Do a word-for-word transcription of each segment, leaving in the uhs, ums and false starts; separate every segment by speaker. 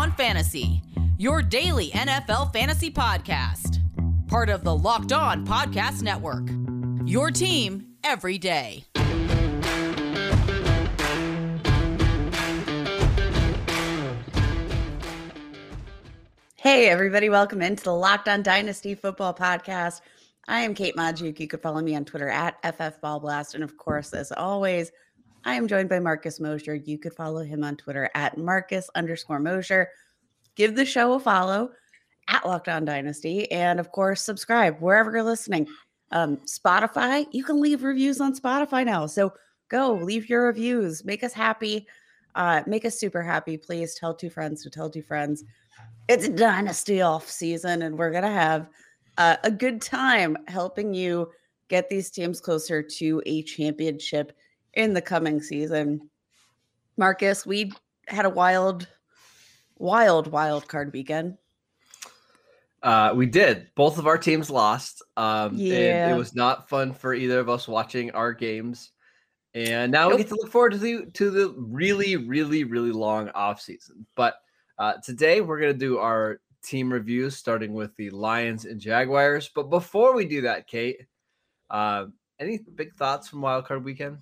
Speaker 1: On Fantasy, your daily N F L fantasy podcast. Part of the Locked On Podcast Network, your team every day.
Speaker 2: Hey, everybody. Welcome into the Locked On Dynasty Football Podcast. I am Kate Magdziuk. You could follow me on Twitter at F F Ball Blast. And of course, as always, I am joined by Marcus Mosher. You could follow him on Twitter at Marcus underscore Mosher. Give the show a follow at Locked On Dynasty. And of course, subscribe wherever you're listening. Um, Spotify, you can leave reviews on Spotify now. So go leave your reviews. Make us happy. Uh, make us super happy. Please tell two friends to tell two friends. It's Dynasty off season, and we're going to have uh, a good time helping you get these teams closer to a championship in the coming season. Marcus, we had a wild, wild, wild card weekend.
Speaker 3: Uh, we did. Both of our teams lost. Um,
Speaker 2: Yeah.
Speaker 3: And it was not fun for either of us watching our games. And now nope. we get to look forward to the to the really, really, really long off season. But uh, today we're going to do our team reviews, starting with the Lions and Jaguars. But before we do that, Kate, uh, any big thoughts from Wild Card Weekend?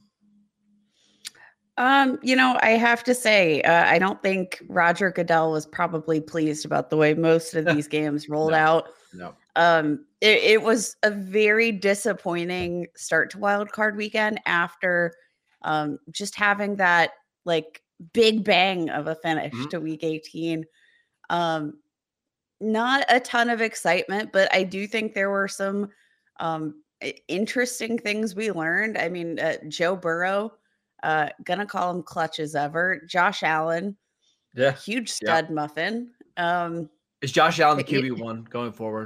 Speaker 2: Um, you know, I have to say, uh, I don't think Roger Goodell was probably pleased about the way most of these games rolled
Speaker 3: no,
Speaker 2: out.
Speaker 3: No.
Speaker 2: Um, it, it was a very disappointing start to Wild Card Weekend after um, just having that like big bang of a finish mm-hmm. to Week eighteen. Um, not a ton of excitement, but I do think there were some um, interesting things we learned. I mean, uh, Joe Burrow. Uh, gonna call him clutch as ever. Josh Allen,
Speaker 3: yeah,
Speaker 2: huge stud
Speaker 3: yeah.
Speaker 2: muffin. Um,
Speaker 3: Is Josh Allen the Q B one going forward?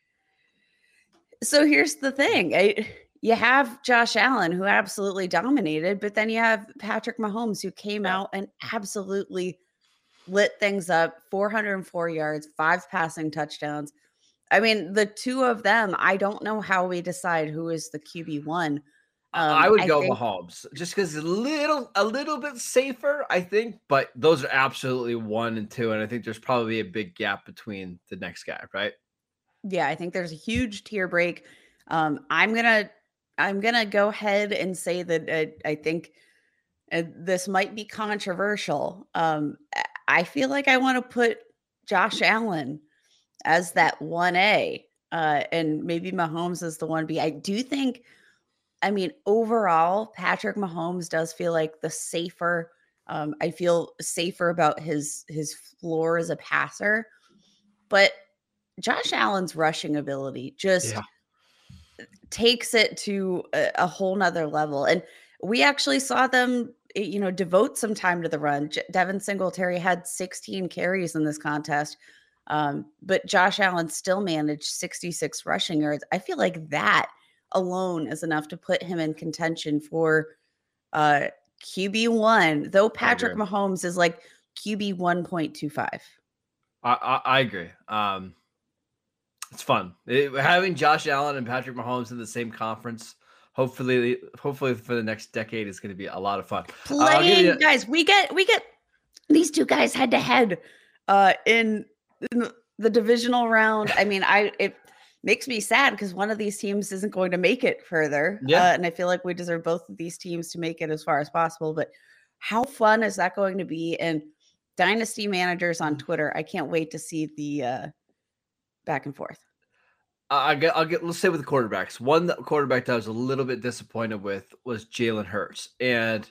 Speaker 2: So here's the thing: I, you have Josh Allen, who absolutely dominated, but then you have Patrick Mahomes, who came yeah. out and absolutely lit things up. four hundred four yards, five passing touchdowns. I mean, the two of them. I don't know how we decide who is the Q B one.
Speaker 3: Um, I would go I think, Mahomes just because it's a little, a little bit safer, I think. But those are absolutely one and two, and I think there's probably a big gap between the next guy, right?
Speaker 2: Yeah, I think there's a huge tier break. Um, I'm gonna, I'm gonna go ahead and say that uh, I think uh, this might be controversial. Um, I feel like I want to put Josh Allen as that one A, uh, and maybe Mahomes is the one B. I do think. I mean, overall, Patrick Mahomes does feel like the safer. Um, I feel safer about his his floor as a passer, but Josh Allen's rushing ability just yeah. takes it to a, a whole nother level. And we actually saw them, you know, devote some time to the run. J- Devin Singletary had sixteen carries in this contest, um, but Josh Allen still managed sixty-six rushing yards. I feel like that alone is enough to put him in contention for uh, Q B one, though Patrick Mahomes is like Q B one point two five.
Speaker 3: I, I, I agree. Um, it's fun. It, having Josh Allen and Patrick Mahomes in the same conference, hopefully, hopefully for the next decade is going to be a lot of fun.
Speaker 2: Playing,
Speaker 3: uh,
Speaker 2: guys, we get we get these two guys head to head uh, in, in the divisional round. I mean, I it makes me sad because one of these teams isn't going to make it further.
Speaker 3: Yeah.
Speaker 2: Uh, and I feel like we deserve both of these teams to make it as far as possible. But how fun is that going to be? And dynasty managers on Twitter, I can't wait to see the uh, back and forth.
Speaker 3: I'll get, I'll get, let's say with the quarterbacks. One quarterback that I was a little bit disappointed with was Jalen Hurts. And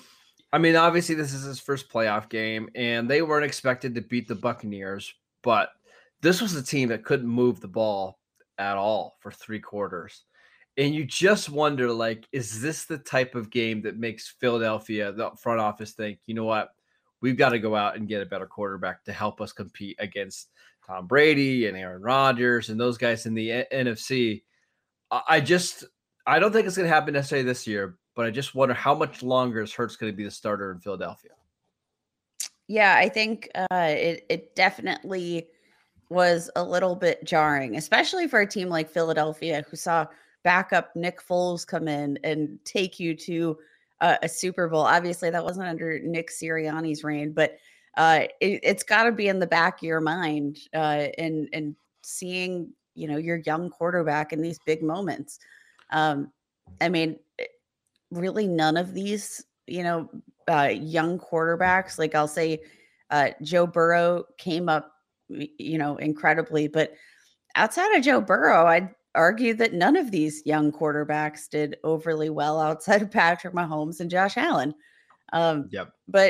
Speaker 3: I mean, obviously this is his first playoff game and they weren't expected to beat the Buccaneers, but this was a team that couldn't move the ball at all for three quarters. And you just wonder, like, is this the type of game that makes Philadelphia, the front office, think, you know what, we've got to go out and get a better quarterback to help us compete against Tom Brady and Aaron Rodgers and those guys in the N F C. I just, I don't think it's going to happen necessarily this year, but I just wonder how much longer is Hurts going to be the starter in Philadelphia?
Speaker 2: Yeah, I think uh, it, it definitely was a little bit jarring, especially for a team like Philadelphia, who saw backup Nick Foles come in and take you to uh, a Super Bowl. Obviously, that wasn't under Nick Sirianni's reign, but uh, it, it's got to be in the back of your mind, uh, and and seeing, you know, your young quarterback in these big moments. Um, I mean, really, none of these, you know, uh, young quarterbacks, like I'll say, uh, Joe Burrow came up, you know, incredibly, but outside of Joe Burrow, I'd argue that none of these young quarterbacks did overly well outside of Patrick Mahomes and Josh Allen. Um,
Speaker 3: Yep.
Speaker 2: But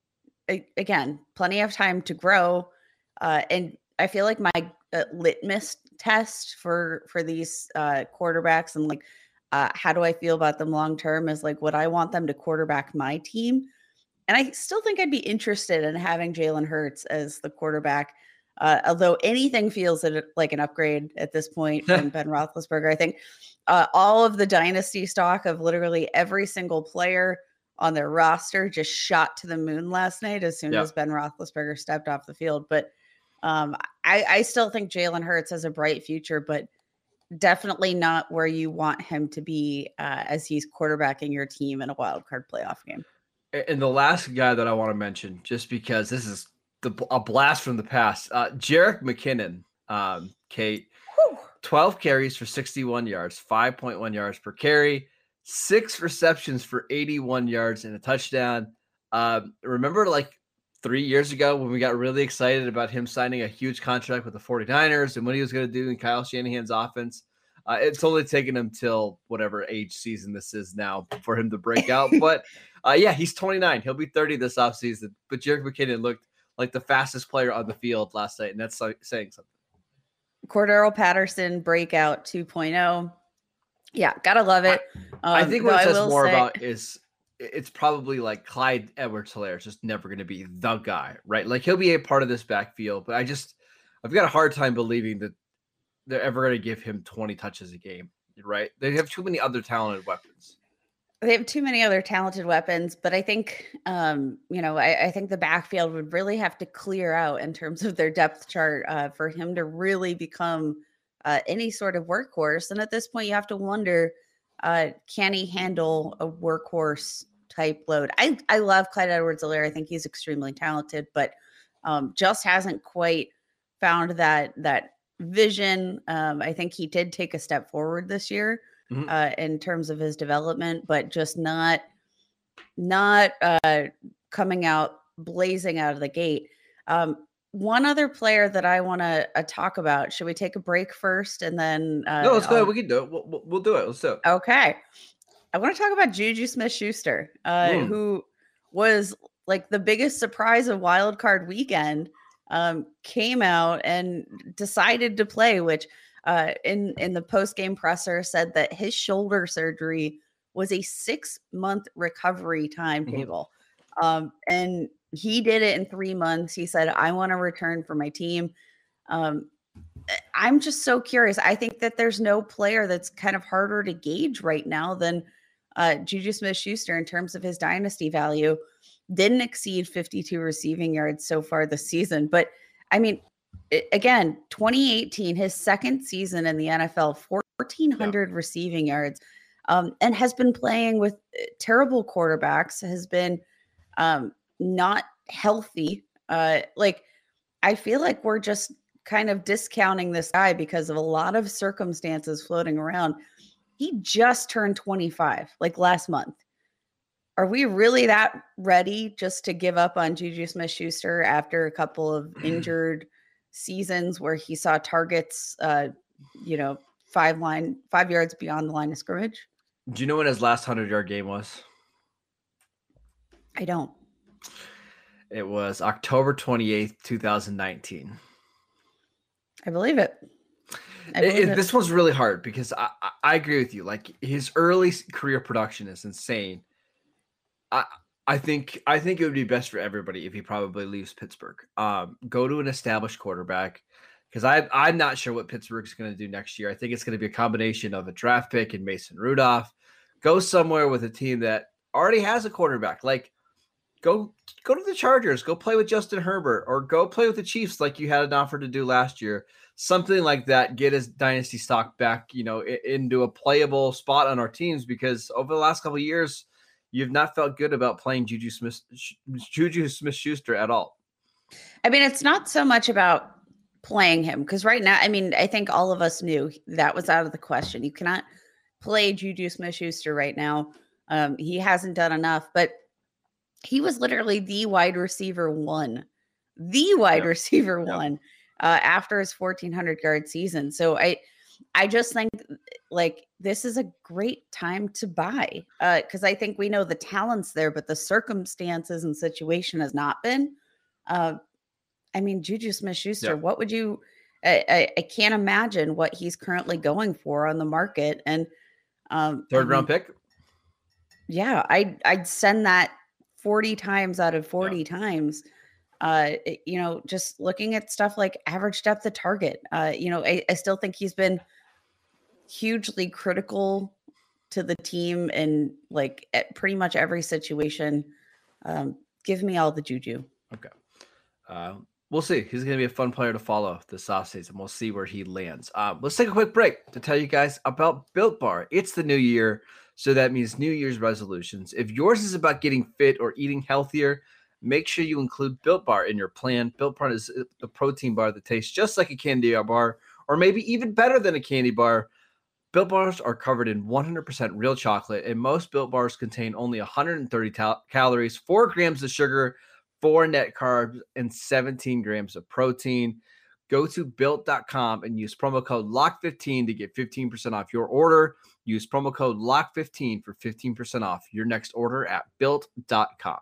Speaker 2: a- again, plenty of time to grow. Uh, and I feel like my uh, litmus test for for these uh, quarterbacks and like uh, how do I feel about them long term is like, would I want them to quarterback my team? And I still think I'd be interested in having Jalen Hurts as the quarterback. Uh, although anything feels like an upgrade at this point from Ben Roethlisberger. I think uh, all of the dynasty stock of literally every single player on their roster just shot to the moon last night as soon
Speaker 3: Yep.
Speaker 2: as Ben Roethlisberger stepped off the field. But um, I, I still think Jalen Hurts has a bright future, but definitely not where you want him to be uh, as he's quarterbacking your team in a wild card playoff game.
Speaker 3: And the last guy that I want to mention, just because this is the, a blast from the past, uh, Jerick McKinnon, um, Kate, Whew. twelve carries for sixty-one yards, five point one yards per carry, six receptions for eighty-one yards and a touchdown. Um, remember like three years ago when we got really excited about him signing a huge contract with the 49ers and what he was going to do in Kyle Shanahan's offense? Uh, it's only taken him till whatever age season this is now for him to break out. But uh, yeah, he's twenty-nine. He'll be thirty this offseason. But Jerick McKinnon looked like the fastest player on the field last night, and that's like saying something.
Speaker 2: Cordero Patterson breakout two point oh. Yeah, gotta love it.
Speaker 3: Um, I think what it says more
Speaker 2: say-
Speaker 3: about is it's probably like Clyde Edwards-Helaire is just never going to be the guy, right? Like he'll be a part of this backfield, but I just I've got a hard time believing that they're ever going to give him twenty touches a game, right? They have too many other talented weapons.
Speaker 2: They have too many other talented weapons, but I think, um, you know, I, I think the backfield would really have to clear out in terms of their depth chart uh, for him to really become uh, any sort of workhorse. And at this point, you have to wonder, uh, can he handle a workhorse type load? I, I love Clyde Edwards-Helaire. I think he's extremely talented, but um, just hasn't quite found that that vision. Um, I think he did take a step forward this year. Mm-hmm. Uh, in terms of his development, but just not not uh, coming out blazing out of the gate. Um, one other player that I want to uh, talk about. Should we take a break first and then? Uh,
Speaker 3: no, let's go. I'll... We can do it. We'll, we'll do it. Let's do it.
Speaker 2: Okay. I want to talk about Juju Smith-Schuster, uh, mm. who was like the biggest surprise of Wild Card Weekend. Um, came out and decided to play, which. Uh, in, in the post-game presser said that his shoulder surgery was a six-month recovery timetable. Mm-hmm. Um, and he did it in three months. He said, I want to return for my team. Um, I'm just so curious. I think that there's no player that's kind of harder to gauge right now than uh, Juju Smith-Schuster in terms of his dynasty value. Didn't exceed fifty-two receiving yards so far this season. But, I mean, again, twenty eighteen, his second season in the N F L, fourteen hundred yeah. receiving yards, um, and has been playing with terrible quarterbacks, has been um, not healthy. Uh, like, I feel like we're just kind of discounting this guy because of a lot of circumstances floating around. He just turned twenty-five, like last month. Are we really that ready just to give up on Juju Smith-Schuster after a couple of injured seasons where he saw targets, uh, you know, five line, five yards beyond the line of scrimmage?
Speaker 3: Do you know when his last hundred yard game was?
Speaker 2: I don't.
Speaker 3: It was October twenty-eighth, twenty nineteen.
Speaker 2: I believe it.
Speaker 3: I believe it, it. This one's really hard because I, I, I agree with you. Like his early career production is insane. I, I think I think it would be best for everybody if he probably leaves Pittsburgh. Um, go to an established quarterback because I I'm not sure what Pittsburgh's going to do next year. I think it's going to be a combination of a draft pick and Mason Rudolph. Go somewhere with a team that already has a quarterback. Like go go to the Chargers. Go play with Justin Herbert or go play with the Chiefs like you had an offer to do last year. Something like that. Get his dynasty stock back, you know, into a playable spot on our teams because over the last couple of years. You've not felt good about playing Juju Smith, Juju Smith-Schuster at all.
Speaker 2: I mean, it's not so much about playing him because right now, I mean, I think all of us knew that was out of the question. You cannot play Juju Smith-Schuster right now. Um, he hasn't done enough, but he was literally the wide receiver one, the wide
Speaker 3: Yep.
Speaker 2: receiver
Speaker 3: Yep.
Speaker 2: one uh, after his fourteen hundred yard season. So I, I just think like this is a great time to buy because uh, I think we know the talent's there, but the circumstances and situation has not been. Uh, I mean, Juju Smith-Schuster,
Speaker 3: Yep.
Speaker 2: what would you? I, I, I can't imagine what he's currently going for on the market, and um,
Speaker 3: Third
Speaker 2: I mean,
Speaker 3: round pick.
Speaker 2: Yeah, I'd I'd send that forty times out of forty yeah. times. Uh, it, you know, just looking at stuff like average depth of target. Uh, you know, I, I still think he's been hugely critical to the team in like pretty much every situation. Um, give me all the Juju.
Speaker 3: Okay. Uh, we'll see. He's going to be a fun player to follow this offseason. We'll see where he lands. Uh, let's take a quick break to tell you guys about Built Bar. It's the new year, so that means New Year's resolutions. If yours is about getting fit or eating healthier, make sure you include Built Bar in your plan. Built Bar is a protein bar that tastes just like a candy bar, or maybe even better than a candy bar. Built Bars are covered in one hundred percent real chocolate, and most Built Bars contain only one hundred thirty ta- calories, four grams of sugar, four net carbs, and seventeen grams of protein. Go to built dot com and use promo code lock fifteen to get fifteen percent off your order. Use promo code lock fifteen for fifteen percent off your next order at built dot com.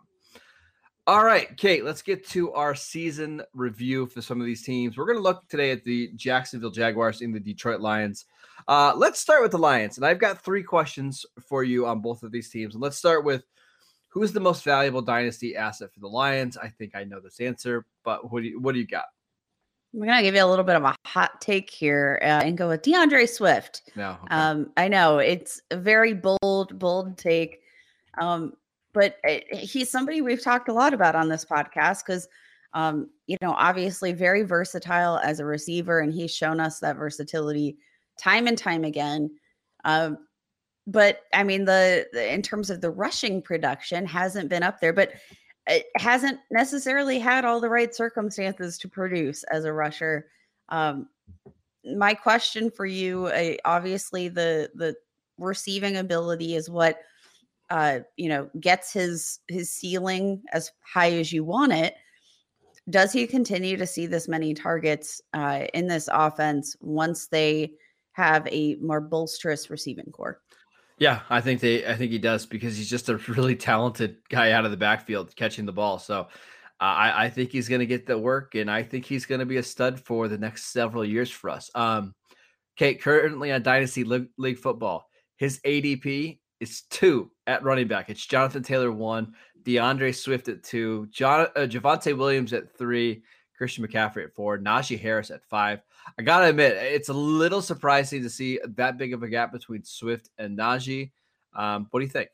Speaker 3: All right, Kate, let's get to our season review for some of these teams. We're going to look today at the Jacksonville Jaguars and the Detroit Lions. Uh, let's start with the Lions, and I've got three questions for you on both of these teams. And let's start with who's the most valuable dynasty asset for the Lions? I think I know this answer, but what do you, what do you got?
Speaker 2: I'm going to give you a little bit of a hot take here uh, and go with DeAndre Swift.
Speaker 3: No, okay.
Speaker 2: um, I know it's a very bold, bold take. Um, but it, he's somebody we've talked a lot about on this podcast because, um, you know, obviously very versatile as a receiver, and he's shown us that versatility time and time again. Um, but I mean, the, the in terms of the rushing production hasn't been up there, but it hasn't necessarily had all the right circumstances to produce as a rusher. Um, my question for you, uh, obviously the the receiving ability is what uh, you know gets his his ceiling as high as you want it. Does he continue to see this many targets uh, in this offense once they have a more bolsterous receiving core?
Speaker 3: Yeah, I think they. I think he does because he's just a really talented guy out of the backfield catching the ball. So uh, I, I think he's going to get the work, and I think he's going to be a stud for the next several years for us. Um, Kate, currently on Dynasty League, League Football, his A D P is two at running back. It's Jonathan Taylor one, DeAndre Swift at two, John uh, Javonte Williams at three, Christian McCaffrey at four, Najee Harris at five. I got to admit, it's a little surprising to see that big of a gap between Swift and Najee. Um, what do you think?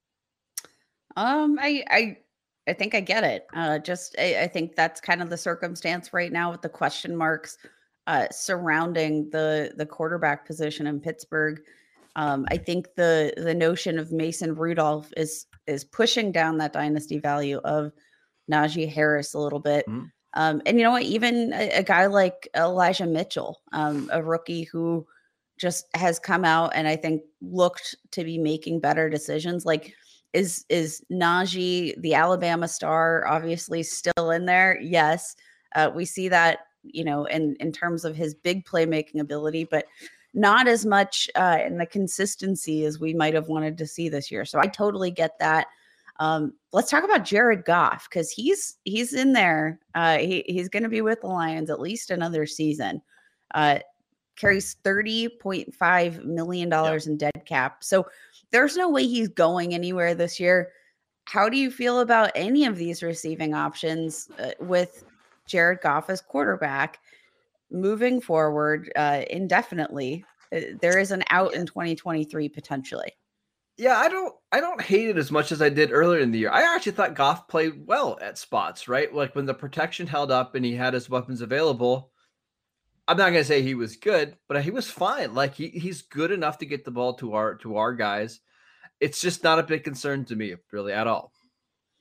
Speaker 2: Um, I, I, I think I get it. Uh, just, I, I think that's kind of the circumstance right now with the question marks uh, surrounding the, the quarterback position in Pittsburgh. Um, I think the, the notion of Mason Rudolph is, is pushing down that dynasty value of Najee Harris a little bit. Mm-hmm. Um, and you know what, even a, a guy like Elijah Mitchell, um, a rookie who just has come out and I think looked to be making better decisions. Like is, is Najee, the Alabama star, obviously still in there? Yes. Uh, we see that, you know, in, in terms of his big playmaking ability, but not as much uh, in the consistency as we might have wanted to see this year. So I totally get that. Um, let's talk about Jared Goff because he's he's in there. Uh, he, he's going to be with the Lions at least another season. Uh, carries thirty point five million dollars yep. in dead cap. So there's no way he's going anywhere this year. How do you feel about any of these receiving options uh, with Jared Goff as quarterback moving forward uh, indefinitely? Uh, there is an out in twenty twenty-three potentially.
Speaker 3: Yeah, I don't I don't hate it as much as I did earlier in the year. I actually thought Goff played well at spots, right? Like when the protection held up and he had his weapons available. I'm not going to say he was good, but he was fine. Like he he's good enough to get the ball to our to our guys. It's just not a big concern to me really at all.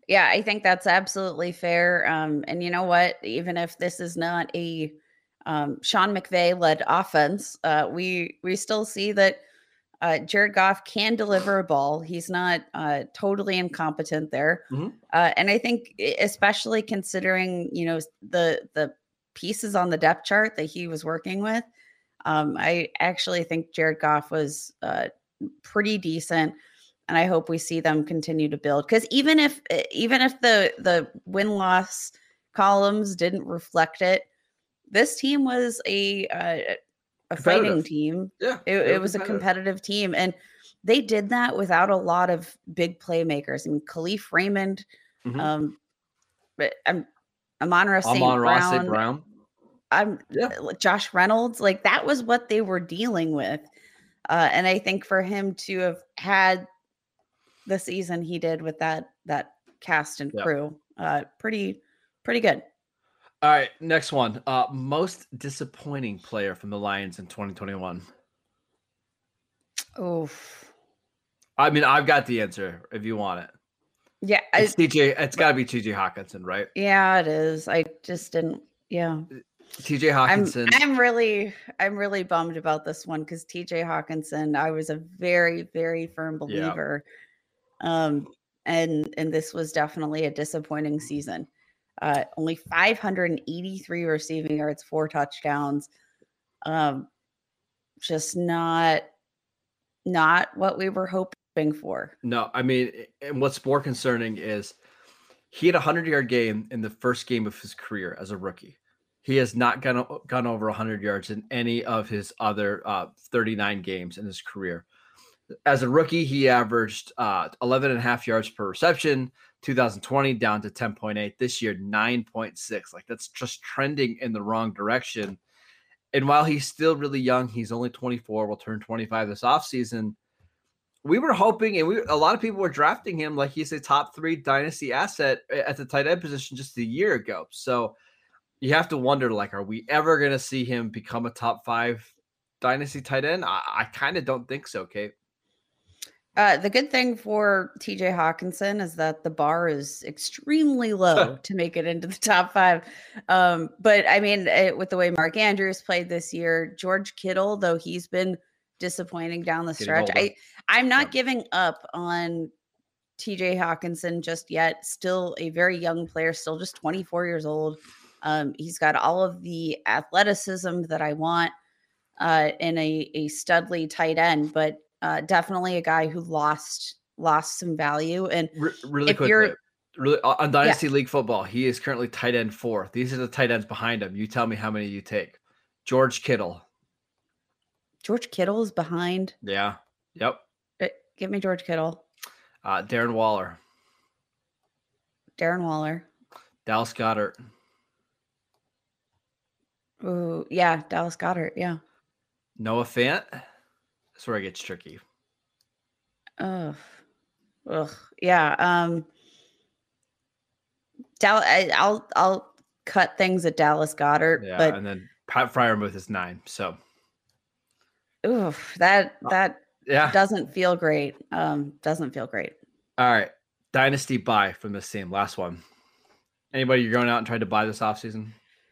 Speaker 2: Yeah, I think that's absolutely fair. Um, and you know what? Even if this is not a um, Sean McVay led offense, uh, we we still see that uh, Jared Goff can deliver a ball. He's not uh, totally incompetent there.
Speaker 3: Mm-hmm.
Speaker 2: Uh, and I think, especially considering you know the the pieces on the depth chart that he was working with, um, I actually think Jared Goff was uh, pretty decent. And I hope we see them continue to build, because even if even if the the win loss columns didn't reflect it, this team was a uh, a fighting team.
Speaker 3: Yeah,
Speaker 2: it, it was a competitive team, and they did that without a lot of big playmakers. I mean, Khalif Raymond, mm-hmm. um, but I'm Amon-Ra Saint Brown,
Speaker 3: Brown,
Speaker 2: I'm yeah. Josh Reynolds. Like that was what they were dealing with, uh, and I think for him to have had the season he did with that that cast and crew, yep. uh, pretty pretty good.
Speaker 3: All right, next one. Uh, most disappointing player from the Lions in twenty twenty-one.
Speaker 2: Oh,
Speaker 3: I mean, I've got the answer if you want it.
Speaker 2: Yeah,
Speaker 3: it's T J. It's got to be T J Hockenson, right?
Speaker 2: Yeah, it is. I just didn't. Yeah,
Speaker 3: T J Hockenson.
Speaker 2: I'm, I'm really, I'm really bummed about this one because T J Hockenson, I was a very, very firm believer. Yeah. Um, and and this was definitely a disappointing season. Uh, only five hundred eighty-three receiving yards, four touchdowns. Um, just not, not what we were hoping for.
Speaker 3: No, I mean, and what's more concerning is he had a hundred-yard game in the first game of his career as a rookie. He has not gone, gone over one hundred yards in any of his other uh, thirty-nine games in his career. As a rookie, he averaged uh, eleven and a half yards per reception. two thousand twenty down to ten point eight. This year, nine point six. Like that's just trending in the wrong direction. And while he's still really young, he's only twenty-four, will turn twenty-five this offseason. We were hoping, and we a lot of people were drafting him like he's a top three dynasty asset at the tight end position just a year ago. So you have to wonder, like, are we ever going to see him become a top five dynasty tight end? I, I kind of don't think so, Kate.
Speaker 2: Uh, the good thing for T J Hockenson is that the bar is extremely low to make it into the top five. Um, but I mean, it, with the way Mark Andrews played this year, George Kittle, though he's been disappointing down the stretch, I, I'm not yeah. giving up on T J Hockenson just yet. Still a very young player, still just twenty-four years old. Um, he's got all of the athleticism that I want uh, in a, a studly tight end, but Uh, definitely a guy who lost lost some value. And
Speaker 3: Re- really quickly, really on Dynasty yeah. League football, he is currently tight end four. These are the tight ends behind him. You tell me how many you take. George Kittle.
Speaker 2: George Kittle is behind.
Speaker 3: Yeah. Yep.
Speaker 2: Uh, give me George Kittle.
Speaker 3: Uh, Darren Waller.
Speaker 2: Darren Waller.
Speaker 3: Dallas Goedert.
Speaker 2: Ooh, yeah, Dallas Goedert. Yeah.
Speaker 3: Noah Fant. That's where it gets tricky.
Speaker 2: Ugh. Ugh. Yeah. Um, Dal- I, I'll I'll cut things at Dallas Goedert.
Speaker 3: Yeah,
Speaker 2: but,
Speaker 3: and then Pat Freiermuth is nine. So
Speaker 2: oof, that that uh,
Speaker 3: yeah.
Speaker 2: doesn't feel great. Um, doesn't feel great.
Speaker 3: All right. Dynasty buy from this team. Last one. Anybody you're going out and trying to buy this offseason?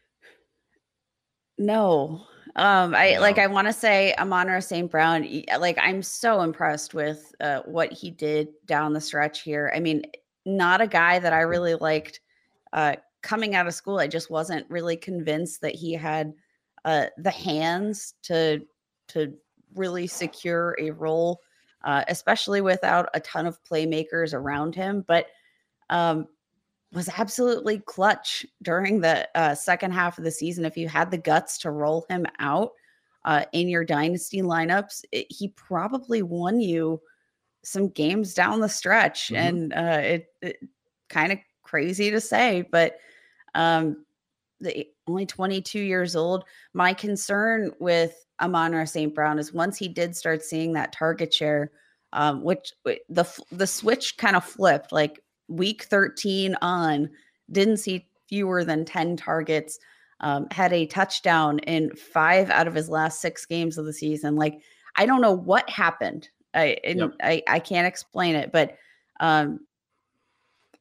Speaker 2: No. Um, I no. like, I want to say Amon-Ra Saint Brown, like I'm so impressed with uh, what he did down the stretch here. I mean, not a guy that I really liked uh, coming out of school. I just wasn't really convinced that he had uh, the hands to, to really secure a role, uh, especially without a ton of playmakers around him, but um, was absolutely clutch during the uh, second half of the season. If you had the guts to roll him out uh, in your dynasty lineups, it, he probably won you some games down the stretch. Mm-hmm. And uh, it, it kind of crazy to say, but um, the, only twenty-two years old. My concern with Amon-Ra Saint Brown is once he did start seeing that target share, um, which the the switch kind of flipped, like week thirteen on, didn't see fewer than ten targets, um, had a touchdown in five out of his last six games of the season. Like, I don't know what happened. I and yep. I, I can't explain it, but um,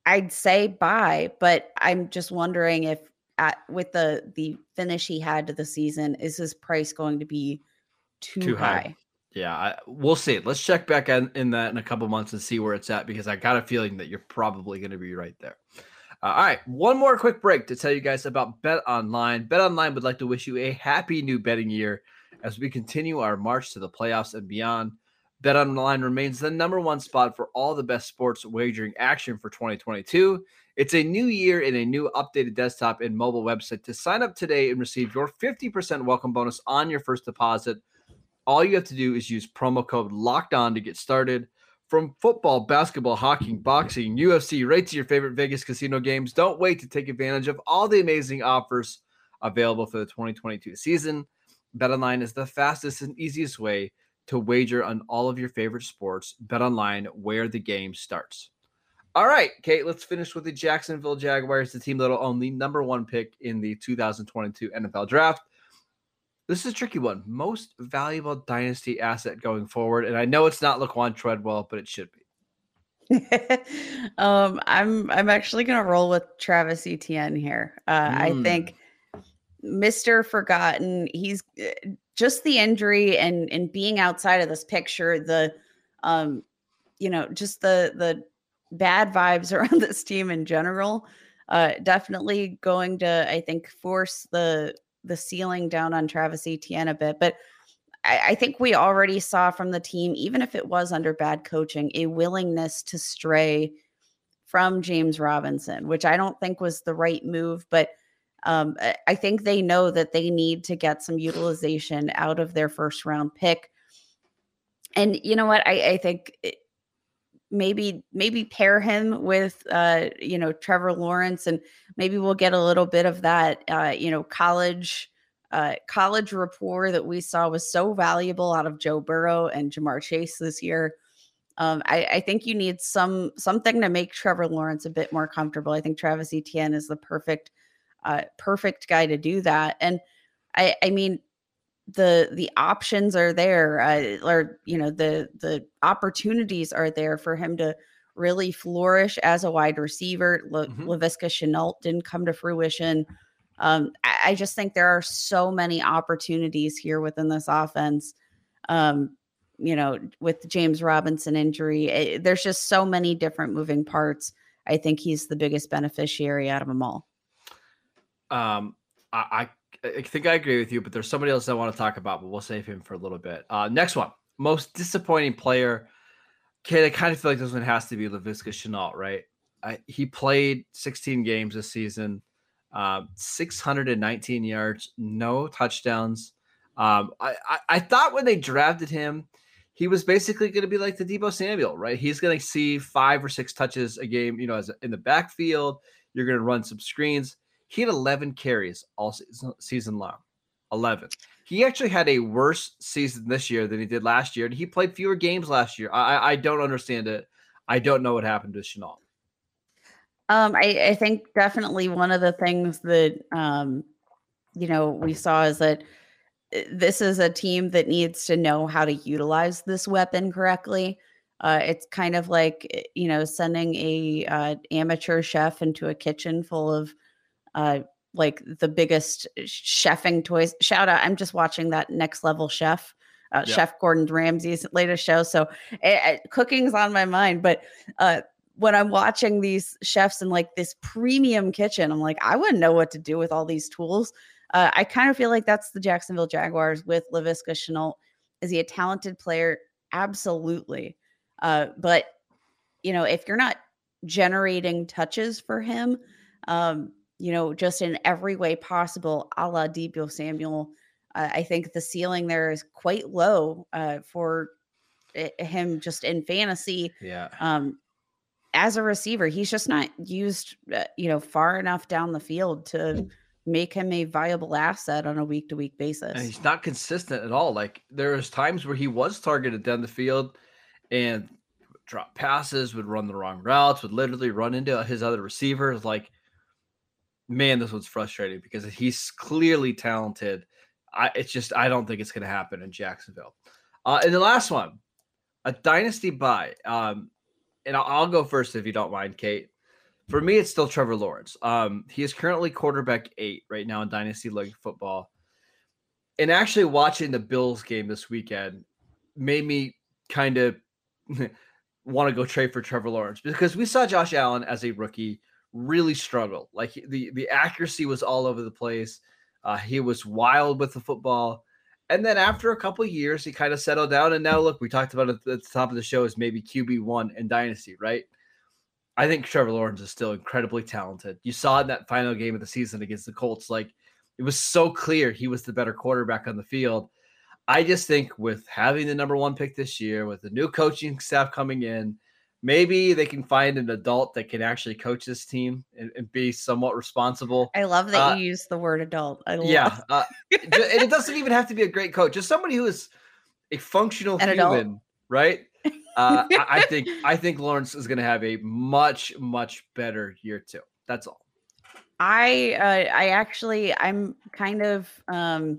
Speaker 2: I'd say buy, but I'm just wondering if at with the the finish he had to the season, is his price going to be too,
Speaker 3: Too high.
Speaker 2: high?
Speaker 3: Yeah, I, we'll see. Let's check back in, in that in a couple months and see where it's at, because I got a feeling that you're probably going to be right there. Uh, all right, one more quick break to tell you guys about BetOnline. BetOnline would like to wish you a happy new betting year as we continue our march to the playoffs and beyond. BetOnline remains the number one spot for all the best sports wagering action for twenty twenty-two. It's a new year and a new updated desktop and mobile website. To sign up today and receive your fifty percent welcome bonus on your first deposit, all you have to do is use promo code LOCKEDON to get started. From football, basketball, hockey, boxing, U F C, right to your favorite Vegas casino games, don't wait to take advantage of all the amazing offers available for the twenty twenty-two season. BetOnline is the fastest and easiest way to wager on all of your favorite sports. BetOnline, where the game starts. All right, Kate, let's finish with the Jacksonville Jaguars, the team that will own the number one pick in the two thousand twenty-two N F L Draft. This is a tricky one. Most valuable dynasty asset going forward. And I know it's not Laquan Treadwell, but it should be.
Speaker 2: um, I'm I'm actually going to roll with Travis Etienne here. Uh, mm. I think Mister Forgotten, he's just the injury and, and being outside of this picture, the, um, you know, just the, the bad vibes around this team in general, uh, definitely going to, I think, force the, the ceiling down on Travis Etienne a bit. But I, I think we already saw from the team, even if it was under bad coaching, a willingness to stray from James Robinson, which I don't think was the right move. But um, I think they know that they need to get some utilization out of their first round pick. And you know what? I, I think it, maybe maybe pair him with, uh, you know, Trevor Lawrence, and maybe we'll get a little bit of that, uh, you know, college uh, college rapport that we saw was so valuable out of Joe Burrow and Jamar Chase this year. Um, I, I think you need some something to make Trevor Lawrence a bit more comfortable. I think Travis Etienne is the perfect uh, perfect guy to do that. And I, I mean, the the options are there, uh, or you know, the the opportunities are there for him to really flourish as a wide receiver. La- mm-hmm. Laviska Shenault didn't come to fruition. Um, I, I just think there are so many opportunities here within this offense. Um, you know, with the James Robinson injury, it, there's just so many different moving parts. I think he's the biggest beneficiary out of them all.
Speaker 3: Um, I, I, I think I agree with you, but there's somebody else I want to talk about, but we'll save him for a little bit. Uh, next one, most disappointing player. Kid, I kind of feel like this one has to be Laviska Shenault, right? I, he played sixteen games this season, um, six hundred nineteen yards, no touchdowns. Um, I, I, I thought when they drafted him, he was basically going to be like the Deebo Samuel, right? He's going to see five or six touches a game, you know, as in the backfield. You're going to run some screens. He had eleven carries all season, season long, eleven. He actually had a worse season this year than he did last year. And he played fewer games last year. I, I don't understand it. I don't know what happened to Shenault.
Speaker 2: Um, I, I think definitely one of the things that, um, you know, we saw is that this is a team that needs to know how to utilize this weapon correctly. Uh, it's kind of like, you know, sending a uh, amateur chef into a kitchen full of uh, like the biggest chefing toys. Shout out. I'm just watching that Next Level Chef, uh, yep. Chef Gordon Ramsay's latest show. So uh, cooking's on my mind, but uh, when I'm watching these chefs in like this premium kitchen, I'm like, I wouldn't know what to do with all these tools. Uh, I kind of feel like that's the Jacksonville Jaguars with Laviska Shenault. Is he a talented player? Absolutely. Uh, but, you know, if you're not generating touches for him, um, you know, just in every way possible, a la Deebo Samuel, uh, I think the ceiling there is quite low uh, for him just in fantasy.
Speaker 3: Yeah.
Speaker 2: Um, as a receiver, he's just not used, uh, you know, far enough down the field to make him a viable asset on a week to week basis.
Speaker 3: And he's not consistent at all. Like there was times where he was targeted down the field and drop passes, would run the wrong routes, would literally run into his other receivers. Like, man, this was frustrating because he's clearly talented. I, it's just, I don't think it's going to happen in Jacksonville. Uh, and the last one, a dynasty buy. Um, and I'll, I'll go first if you don't mind, Kate. For me, it's still Trevor Lawrence. Um, he is currently quarterback eight right now in Dynasty League football. And actually watching the Bills game this weekend made me kind of want to go trade for Trevor Lawrence, because we saw Josh Allen as a rookie really struggle. Like the, the accuracy was all over the place. Uh, he was wild with the football. And then after a couple of years, he kind of settled down. And now look, we talked about it at the top of the show as maybe Q B one in Dynasty, right? I think Trevor Lawrence is still incredibly talented. You saw in that final game of the season against the Colts, like it was so clear he was the better quarterback on the field. I just think with having the number one pick this year, with the new coaching staff coming in, maybe they can find an adult that can actually coach this team and, and be somewhat responsible.
Speaker 2: I love that
Speaker 3: uh,
Speaker 2: you use the word adult. I love
Speaker 3: yeah. Uh, and it doesn't even have to be a great coach, just somebody who is a functional
Speaker 2: An
Speaker 3: human,
Speaker 2: adult.
Speaker 3: right? Uh, I, I think I think Lawrence is going to have a much, much better year too. That's all.
Speaker 2: I uh, I actually I'm kind of um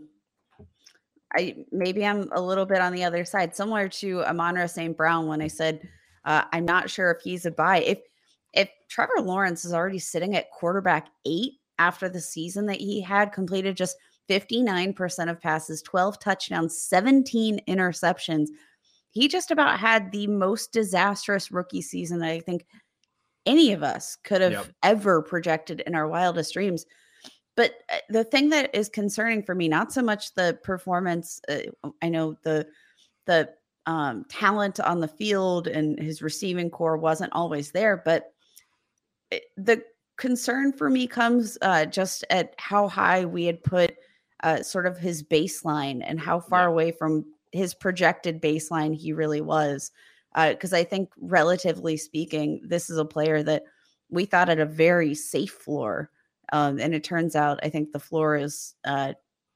Speaker 2: I maybe I'm a little bit on the other side, similar to Amon-Ra Saint Brown when I said uh, I'm not sure if he's a buy. If if Trevor Lawrence is already sitting at quarterback eight after the season that he had, completed just fifty-nine percent of passes, twelve touchdowns, seventeen interceptions. He just about had the most disastrous rookie season that I think any of us could have
Speaker 3: Yep.
Speaker 2: ever projected in our wildest dreams. But uh, the thing that is concerning for me, not so much the performance. Uh, I know the the um, talent on the field and his receiving core wasn't always there, but it, the concern for me comes uh, just at how high we had put uh, sort of his baseline and how far
Speaker 3: Yeah.
Speaker 2: away from his projected baseline he really was. Because uh, I think, relatively speaking, this is a player that we thought had a very safe floor. Um, and it turns out, I think the floor is uh,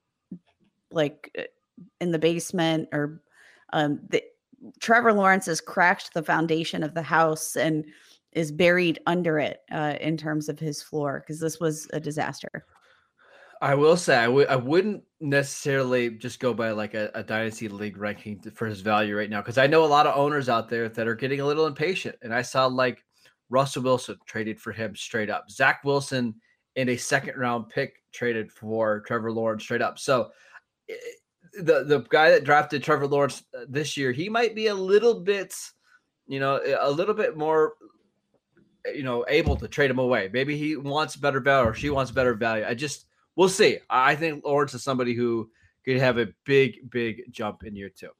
Speaker 2: like in the basement, or um, the, Trevor Lawrence has cracked the foundation of the house and is buried under it uh, in terms of his floor, because this was a disaster.
Speaker 3: I will say I w- I wouldn't necessarily just go by like a, a dynasty league ranking to, for his value right now, because I know a lot of owners out there that are getting a little impatient, and I saw like Russell Wilson traded for him straight up, Zach Wilson in a second round pick traded for Trevor Lawrence straight up. So the the guy that drafted Trevor Lawrence this year, he might be a little bit, you know, a little bit more, you know, able to trade him away. Maybe he wants better value or she wants better value. I just We'll see. I think Lawrence is somebody who could have a big, big jump in year two.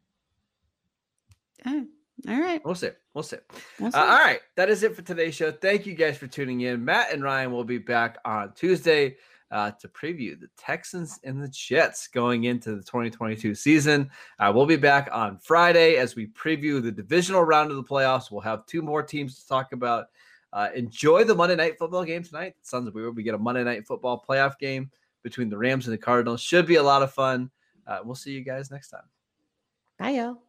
Speaker 2: Okay. All right.
Speaker 3: We'll see. We'll see.
Speaker 2: We'll see.
Speaker 3: Uh, all right. That is it for today's show. Thank you guys for tuning in. Matt and Ryan will be back on Tuesday uh, to preview the Texans and the Jets going into the twenty twenty-two season. Uh, we'll be back on Friday as we preview the divisional round of the playoffs. We'll have two more teams to talk about. Uh, enjoy the Monday Night Football game tonight. Sons of Weird. We get a Monday Night Football playoff game between the Rams and the Cardinals. Should be a lot of fun. Uh, we'll see you guys next time.
Speaker 2: Bye, y'all.